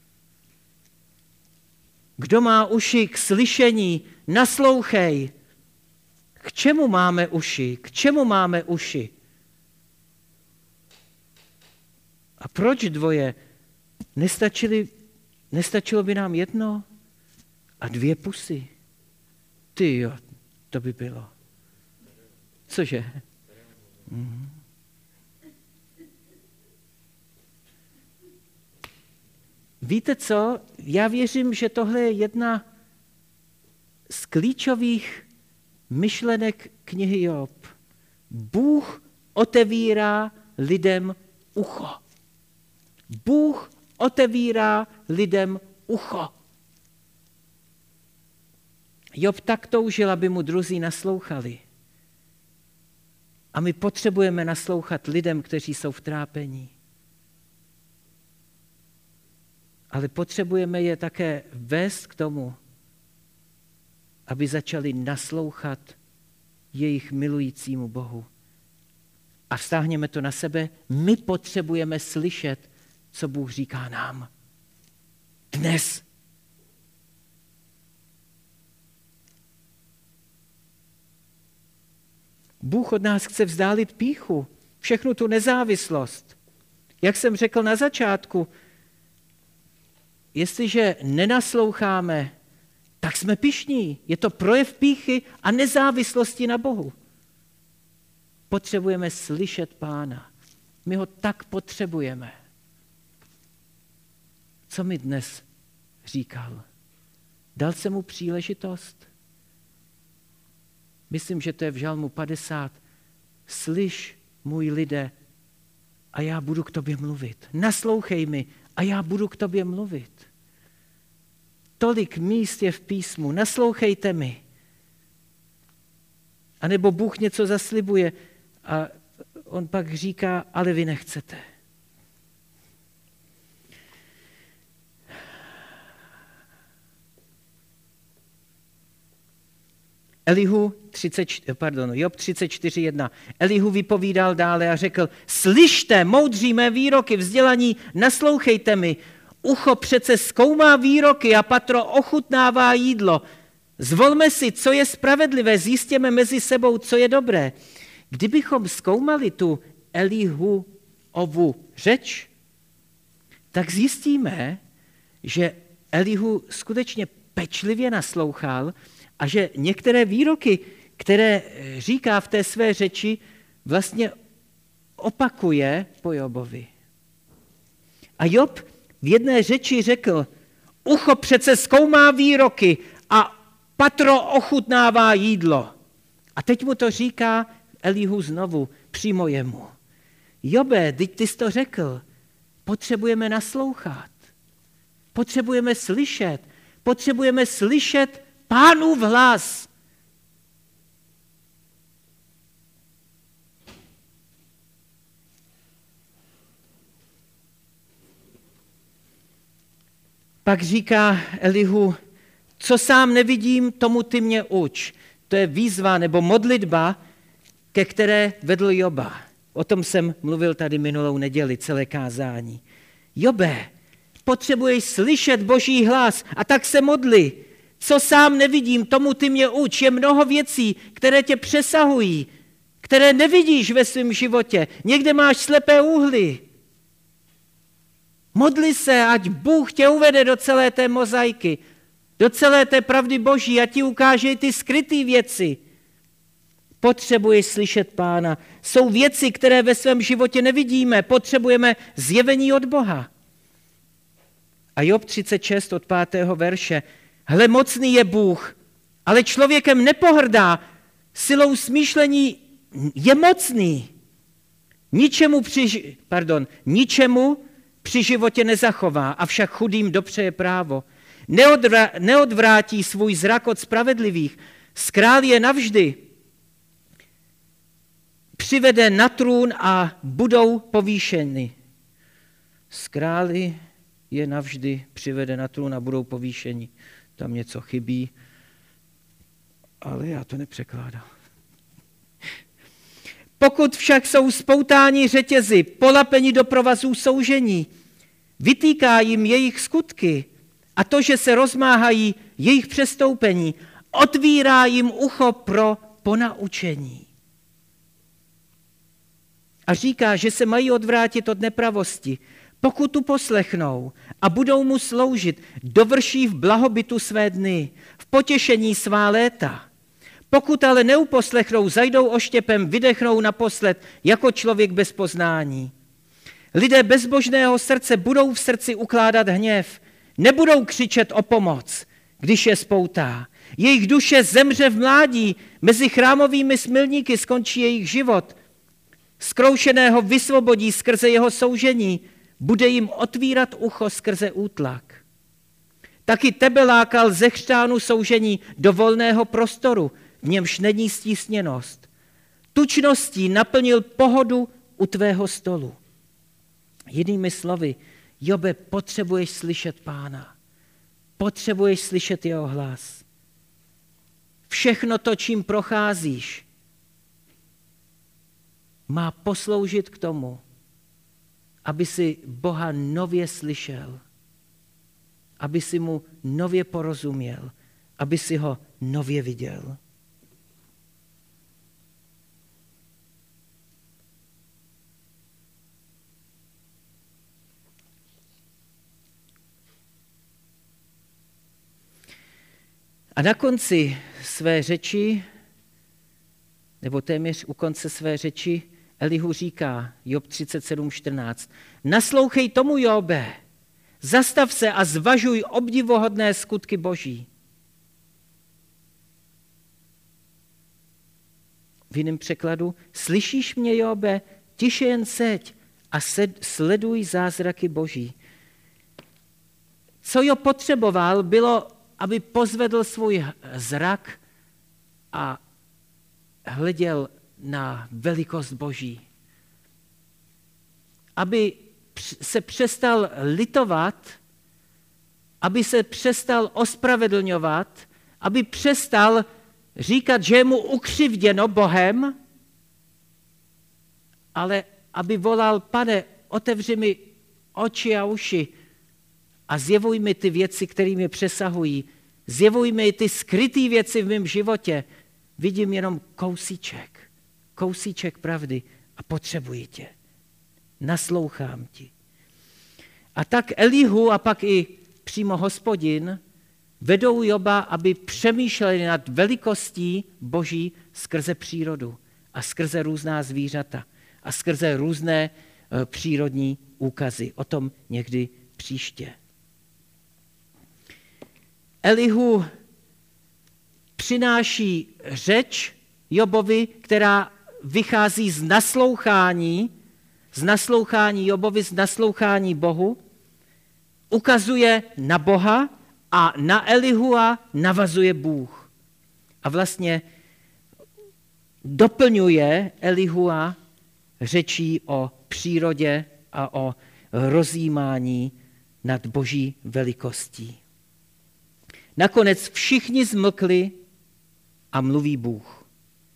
Kdo má uši k slyšení, naslouchej. K čemu máme uši? K čemu máme uši? A proč dvoje? Nestačilo by nám jedno a dvě pusy? Ty jo, to by bylo. Cože? Víte co? Já věřím, že tohle je jedna z klíčových myšlenek knihy Job. Bůh otevírá lidem ucho. Bůh otevírá lidem ucho. Job tak toužil, aby mu druzí naslouchali. A my potřebujeme naslouchat lidem, kteří jsou v trápení. Ale potřebujeme je také vést k tomu, aby začali naslouchat jejich milujícímu Bohu. A vztáhněme to na sebe, my potřebujeme slyšet, co Bůh říká nám. Dnes. Bůh od nás chce vzdálit pýchu, všechnu tu nezávislost. Jak jsem řekl na začátku, jestliže nenasloucháme, tak jsme pyšní. Je to projev pýchy a nezávislosti na Bohu. Potřebujeme slyšet Pána. My ho tak potřebujeme. Co mi dnes říkal? Dal jsem mu příležitost? Myslím, že to je v Žalmu 50. Slyš, můj lide, a já budu k tobě mluvit. Naslouchej mi a já budu k tobě mluvit. Tolik míst je v písmu. Naslouchejte mi. A nebo Bůh něco zaslibuje a on pak říká, ale vy nechcete. Job 34.1. Elihu vypovídal dále a řekl, slyšte, moudří mé výroky, vzdělaní, naslouchejte mi. Ucho přece zkoumá výroky a patro ochutnává jídlo. Zvolme si, co je spravedlivé, zjistěme mezi sebou, co je dobré. Kdybychom zkoumali tu Elihuovu řeč, tak zjistíme, že Elihu skutečně pečlivě naslouchal a že některé výroky, které říká v té své řeči, vlastně opakuje po Jobovi. A Job v jedné řeči řekl, ucho přece zkoumá výroky a patro ochutnává jídlo. A teď mu to říká Elihu znovu, přímo jemu. Jobe, teď ty jsi to řekl, potřebujeme naslouchat, potřebujeme slyšet Pánův hlas. Pak říká Elihu, co sám nevidím, tomu ty mě uč. To je výzva nebo modlitba, ke které vedl Joba. O tom jsem mluvil tady minulou neděli, celé kázání. Jobe, potřebuješ slyšet Boží hlas a tak se modli. Co sám nevidím, tomu ty mě uč. Je mnoho věcí, které tě přesahují, které nevidíš ve svém životě. Někde máš slepé úhly. Modli se, ať Bůh tě uvede do celé té mozaiky, do celé té pravdy Boží a ti ukáže i ty skryté věci. Potřebuješ slyšet Pána. Jsou věci, které ve svém životě nevidíme. Potřebujeme zjevení od Boha. A Job 36 od 5. verše. Hle, mocný je Bůh, ale člověkem nepohrdá. Silou smýšlení je mocný. Ničemu při životě nezachová, avšak chudým dopřeje právo. Neodvrátí svůj zrak od spravedlivých. Skrál je navždy. Přivede na trůn a budou povýšeni. Skráli je navždy přivede na trůn a budou povýšeni. Tam něco chybí, ale já to nepřekládám. Pokud však jsou spoutáni řetězy, polapeni do provazů soužení, vytýká jim jejich skutky a to, že se rozmáhají jejich přestoupení, otvírá jim ucho pro ponaučení. A říká, že se mají odvrátit od nepravosti. Pokud tu poslechnou a budou mu sloužit, dovrší v blahobytu své dny, v potěšení svá léta. Pokud ale neuposlechnou, zajdou oštěpem, vydechnou naposled jako člověk bez poznání. Lidé bezbožného srdce budou v srdci ukládat hněv, nebudou křičet o pomoc, když je spoutá. Jejich duše zemře v mládí, mezi chrámovými smilníky skončí jejich život. Zkroušeného vysvobodí skrze jeho soužení, bude jim otvírat ucho skrze útlak. Taky tebe lákal ze chřtánu soužení do volného prostoru, v němž není stísněnost. Tučností naplnil pohodu u tvého stolu. Jinými slovy, Jobe, potřebuješ slyšet Pána. Potřebuješ slyšet jeho hlas. Všechno to, čím procházíš, má posloužit k tomu, aby si Boha nově slyšel, aby si mu nově porozuměl, aby si ho nově viděl. A na konci své řeči, nebo téměř u konce své řeči, Elihu říká, Job 37.14, naslouchej tomu, Jobe, zastav se a zvažuj obdivuhodné skutky Boží. V jiném překladu, slyšíš mě, Jobe, tiše jen seď a sleduj zázraky Boží. Co Job potřeboval, bylo, aby pozvedl svůj zrak a hleděl na velikost Boží. Aby se přestal litovat, aby se přestal ospravedlňovat, aby přestal říkat, že je mu ukřivděno Bohem, ale aby volal: Pane, otevři mi oči a uši a zjevuj mi ty věci, které mě přesahují. Zjevuj mi ty skryté věci v mém životě. Vidím jenom kousíček pravdy a potřebuji tě. Naslouchám ti. A tak Elihu a pak i přímo Hospodin vedou Joba, aby přemýšleli nad velikostí Boží skrze přírodu a skrze různá zvířata a skrze různé přírodní úkazy. O tom někdy příště. Elihu přináší řeč Jobovi, která vychází z naslouchání Jobovi, z naslouchání Bohu, ukazuje na Boha a na Elihua navazuje Bůh. A vlastně doplňuje Elihua řečí o přírodě a o rozjímání nad Boží velikostí. Nakonec všichni zmlkli a mluví Bůh.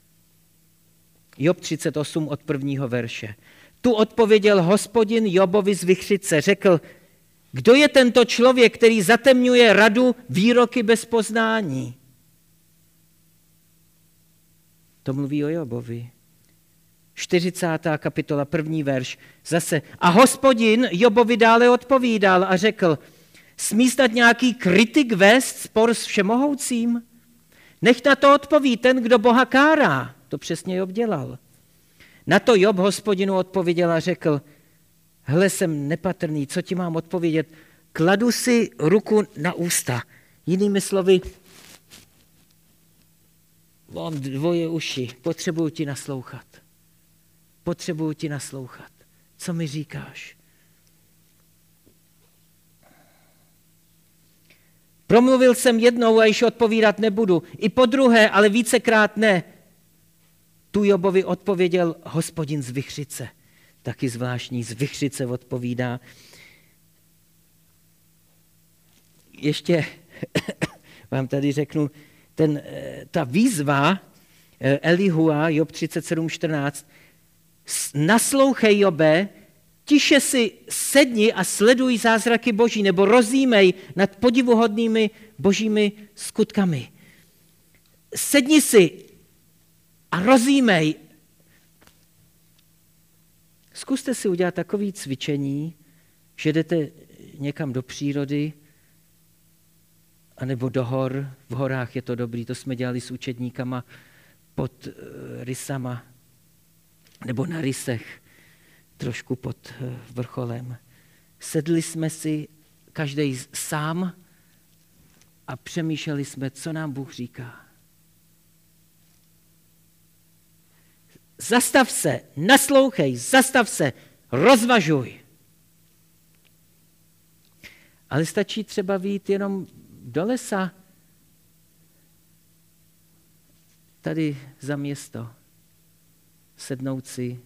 Job 38 od 1. verše. Tu odpověděl Hospodin Jobovi z vichřice, řekl: kdo je tento člověk, který zatemňuje radu výroky bez poznání? To mluví o Jobovi. 40. kapitola, 1. verš. Zase. A Hospodin Jobovi dále odpovídal a řekl: smí snad nějaký kritik vést spor s všemohoucím? Nech na to odpoví ten, kdo Boha kárá. To přesně Job dělal. Na to Job Hospodinu odpověděl a řekl: hle, jsem nepatrný, co ti mám odpovědět? Kladu si ruku na ústa. Jinými slovy, mám dvoje uši, potřebuju ti naslouchat. Co mi říkáš? Promluvil jsem jednou a již odpovídat nebudu. I po druhé, ale vícekrát ne. Tu Jobovi odpověděl Hospodin z vichřice. Taky zvláštní, z vichřice odpovídá. Ještě vám tady řeknu, ta výzva Elihua, Job 37:14, naslouchej, Jobe, tiše si sedni a sleduj zázraky Boží, nebo rozjímej nad podivuhodnými Božími skutkami. Sedni si a rozjímej. Zkuste si udělat takové cvičení, že jdete někam do přírody, anebo do hor. V horách je to dobrý, to jsme dělali s učedníkama pod rysama, nebo na rysech, trošku pod vrcholem. Sedli jsme si, každý sám, a přemýšleli jsme, co nám Bůh říká. Zastav se, naslouchej, zastav se, rozvažuj. Ale stačí třeba vyjít jenom do lesa, tady za město, sednout si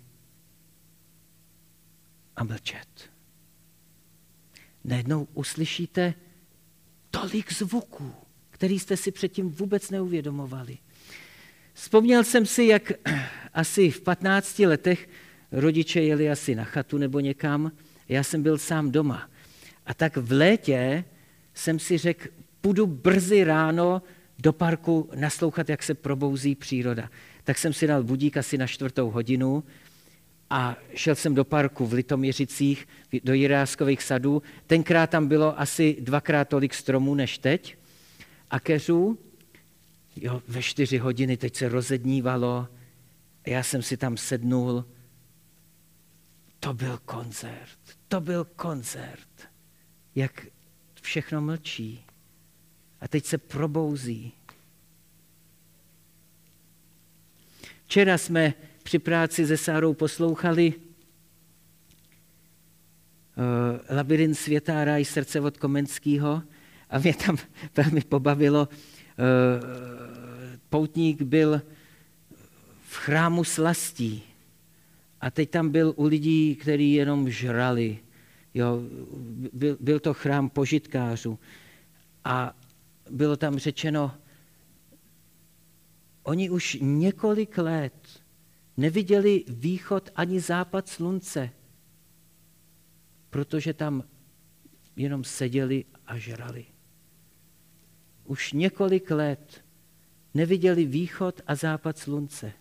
a mlčet. Najednou uslyšíte tolik zvuků, který jste si předtím vůbec neuvědomovali. Vzpomněl jsem si, jak asi v 15 letech rodiče jeli asi na chatu nebo někam, já jsem byl sám doma. A tak v létě jsem si řekl, půjdu brzy ráno do parku naslouchat, jak se probouzí příroda. Tak jsem si dal budík asi na 4:00 a šel jsem do parku v Litoměřicích, do Jiráskových sadů. Tenkrát tam bylo asi 2x tolik stromů než teď a keřů. Jo, ve 4 hodiny, teď se rozednívalo, já jsem si tam sednul. To byl koncert, jak všechno mlčí. A teď se probouzí. Včera jsme při práci se Sárou poslouchali Labyrint světa a ráj srdce od Komenského a mě tam velmi pobavilo. Poutník byl v chrámu slastí a teď tam byl u lidí, kteří jenom žrali. Jo, byl to chrám požitkářů a bylo tam řečeno, oni už několik let neviděli východ ani západ slunce, protože tam jenom seděli a žrali. Už několik let neviděli východ a západ slunce.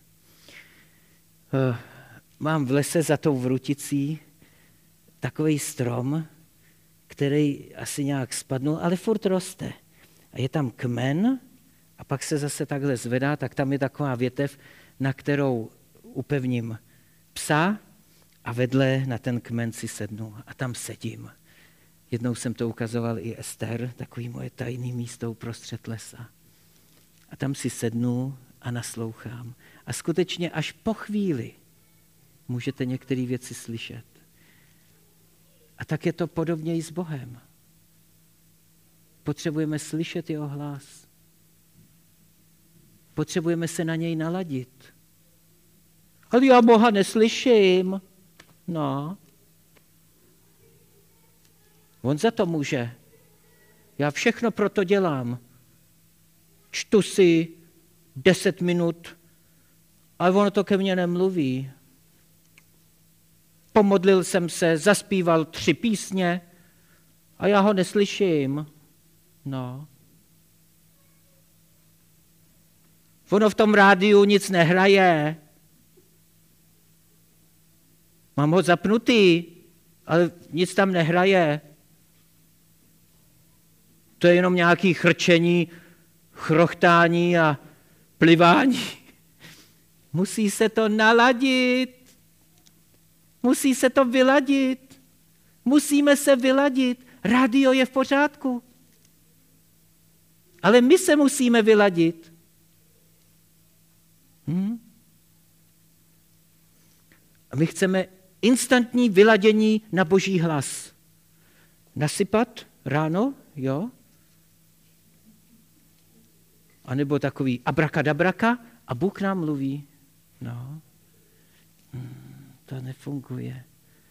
Mám v lese za tou Vruticí takový strom, který asi nějak spadnul, ale furt roste. A je tam kmen a pak se zase takhle zvedá, tak tam je taková větev, na kterou upevním psa a vedle na ten kmen si sednu a tam sedím. Jednou jsem to ukazoval i Ester, takový moje tajný místo uprostřed lesa. A tam si sednu a naslouchám. A skutečně až po chvíli můžete některé věci slyšet. A tak je to podobně i s Bohem. Potřebujeme slyšet jeho hlas. Potřebujeme se na něj naladit. Ale já Boha neslyším. No. On za to může. Já všechno pro to dělám. Čtu si 10 minut, ale ono to ke mně nemluví. Pomodlil jsem se, zaspíval 3 písně a já ho neslyším. No. Ono v tom rádiu nic nehraje. Mám ho zapnutý, ale nic tam nehraje. To je jenom nějaké chrčení, chrochtání a plivání. Musí se to naladit. Musí se to vyladit. Musíme se vyladit. Rádio je v pořádku. Ale my se musíme vyladit. A my chceme instantní vyladění na Boží hlas. Nasypat ráno, jo? A nebo takový abrakadabraka a Bůh nám mluví. No, to nefunguje.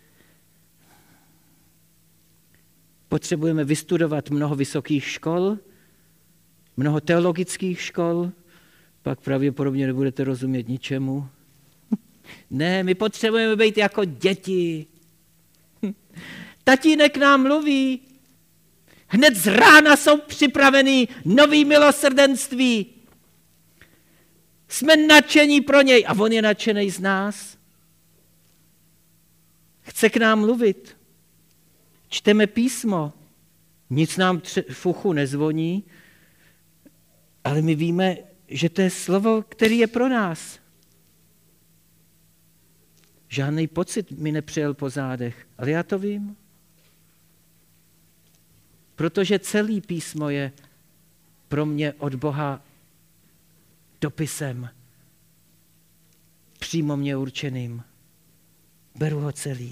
Potřebujeme vystudovat mnoho vysokých škol, mnoho teologických škol, pak pravděpodobně nebudete rozumět ničemu. Ne, my potřebujeme být jako děti. Tatínek nám mluví. Hned z rána jsou připravený nový milosrdenství. Jsme nadšení pro něj a on je nadšený z nás. Chce k nám mluvit. Čteme písmo. Nic nám v uchu nezvoní, ale my víme, že to je slovo, který je pro nás. Žádný pocit mi nepřejel po zádech, ale já to vím. Protože celý písmo je pro mě od Boha dopisem, přímo mě určeným. Beru ho celý.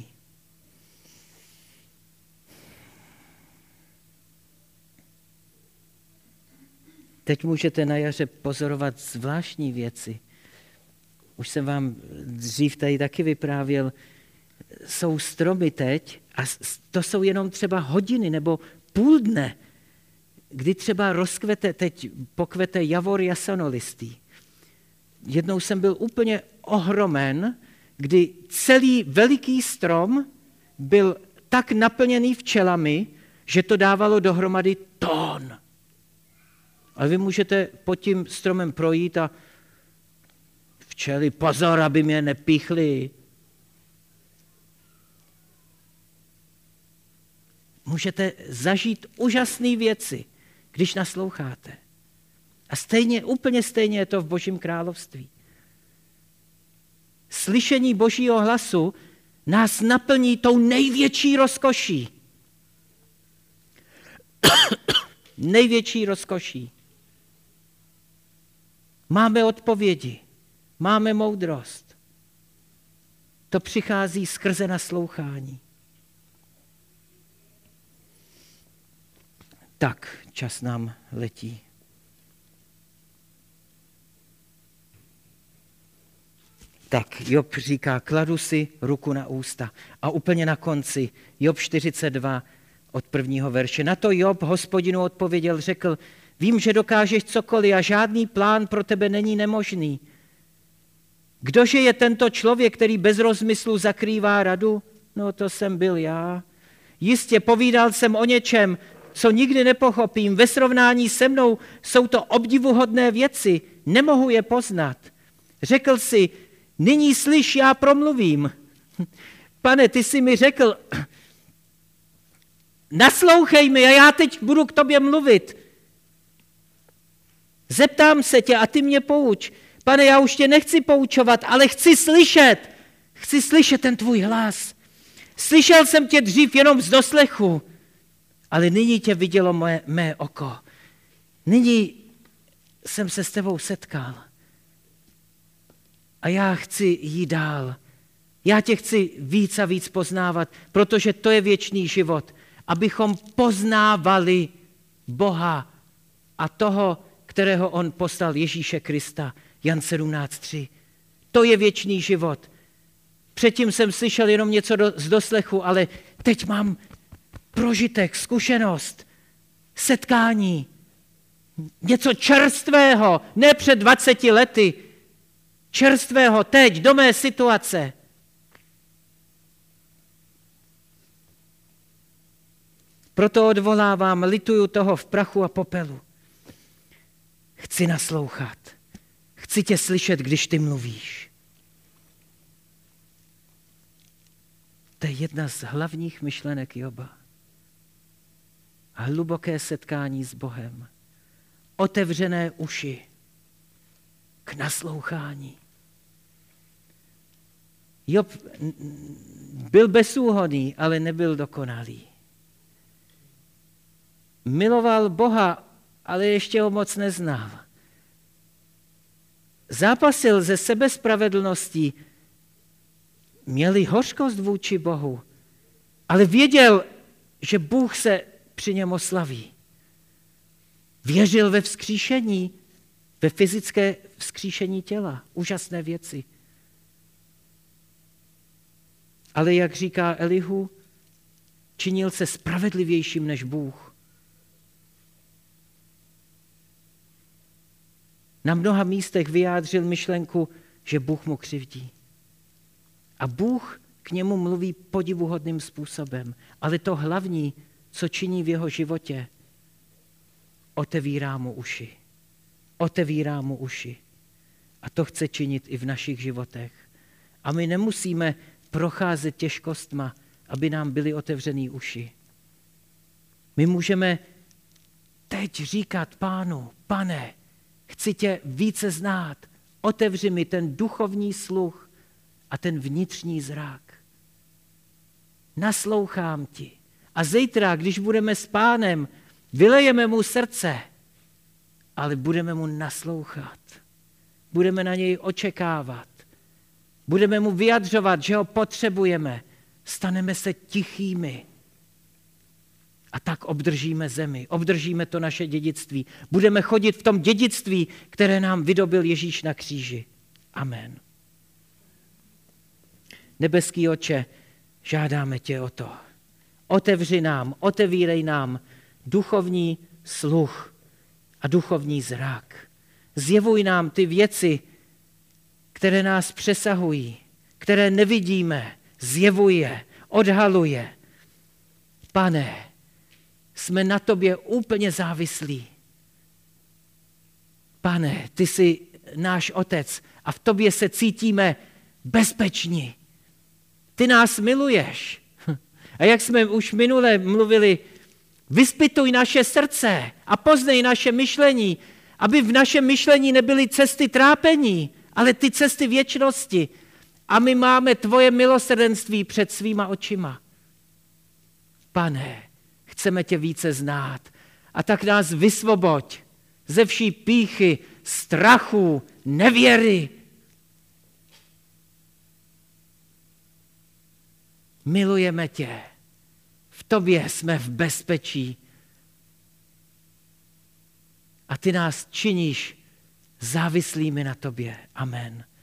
Teď můžete na jaře pozorovat zvláštní věci. Už jsem vám dřív tady taky vyprávěl, jsou stromy teď a to jsou jenom třeba hodiny nebo půl dne, kdy třeba rozkvete, teď pokvete javor jasonolistý. Jednou jsem byl úplně ohromen, kdy celý veliký strom byl tak naplněný včelami, že to dávalo dohromady tón. Ale vy můžete pod tím stromem projít a včely, pozor, aby mě nepíchly. Můžete zažít úžasné věci, když nasloucháte. A úplně stejně je to v Božím království. Slyšení Božího hlasu nás naplní tou největší rozkoší. Největší rozkoší. Máme odpovědi, máme moudrost. To přichází skrze naslouchání. Tak, čas nám letí. Tak, Job říká, kladu si ruku na ústa. A úplně na konci, Job 42 od 1. verše. Na to Job Hospodinu odpověděl, řekl, vím, že dokážeš cokoliv a žádný plán pro tebe není nemožný. Kdože je tento člověk, který bez rozmyslu zakrývá radu? No to jsem byl já. Jistě povídal jsem o něčem, co nikdy nepochopím. Ve srovnání se mnou jsou to obdivuhodné věci, nemohu je poznat. Řekl si, nyní slyš, já promluvím. Pane, ty jsi mi řekl, naslouchej mi a já teď budu k tobě mluvit. Zeptám se tě a ty mě pouč. Pane, já už tě nechci poučovat, ale chci slyšet ten tvůj hlas. Slyšel jsem tě dřív jenom z doslechu, ale nyní tě vidělo mé oko. Nyní jsem se s tebou setkal. A já chci jít dál. Já tě chci víc a víc poznávat, protože to je věčný život. Abychom poznávali Boha a toho, kterého on poslal, Ježíše Krista. Jan 17.3. To je věčný život. Předtím jsem slyšel jenom něco z doslechu, ale teď mám prožitek, zkušenost, setkání. Něco čerstvého, ne před 20 lety, čerstvého teď, do mé situace. Proto odvolávám, lituju toho v prachu a popelu. Chci naslouchat. Chci tě slyšet, když ty mluvíš. To je jedna z hlavních myšlenek Joba. Hluboké setkání s Bohem. Otevřené uši k naslouchání. Job byl bezúhonný, ale nebyl dokonalý. Miloval Boha, ale ještě ho moc neznal. Zápasil ze sebespravedlností, měli hořkost vůči Bohu, ale věděl, že Bůh se při něm oslaví. Věřil ve vzkříšení, ve fyzické vzkříšení těla. Úžasné věci. Ale jak říká Elihu, činil se spravedlivějším než Bůh. Na mnoha místech vyjádřil myšlenku, že Bůh mu křivdí. A Bůh k němu mluví podivuhodným způsobem. Ale to hlavní, co činí v jeho životě, otevírá mu uši. Otevírá mu uši. A to chce činit i v našich životech. A my nemusíme procházet těžkostma, aby nám byly otevřený uši. My můžeme teď říkat Pánu, Pane, chci tě více znát, otevři mi ten duchovní sluch a ten vnitřní zrak. Naslouchám ti. A zítra, když budeme s Pánem, vylejeme mu srdce, ale budeme mu naslouchat. Budeme na něj očekávat. Budeme mu vyjadřovat, že ho potřebujeme. Staneme se tichými. A tak obdržíme zemi, obdržíme to naše dědictví. Budeme chodit v tom dědictví, které nám vydobil Ježíš na kříži. Amen. Nebeský Otče, žádáme tě o to. Otevři nám, otevírej nám duchovní sluch a duchovní zrak. Zjevuj nám ty věci, které nás přesahují, které nevidíme, zjevuj je, odhaluj je. Pane, jsme na tobě úplně závislí. Pane, ty jsi náš Otec a v tobě se cítíme bezpeční. Ty nás miluješ. A jak jsme už minule mluvili, vyzpytuj naše srdce a poznej naše myšlení, aby v našem myšlení nebyly cesty trápení, ale ty cesty věčnosti. A my máme tvoje milosrdenství před svýma očima. Pane, chceme tě více znát a tak nás vysvoboď ze vší pýchy, strachu, nevěry. Milujeme tě. V tobě jsme v bezpečí. a ty nás činíš závislými na tobě. Amen.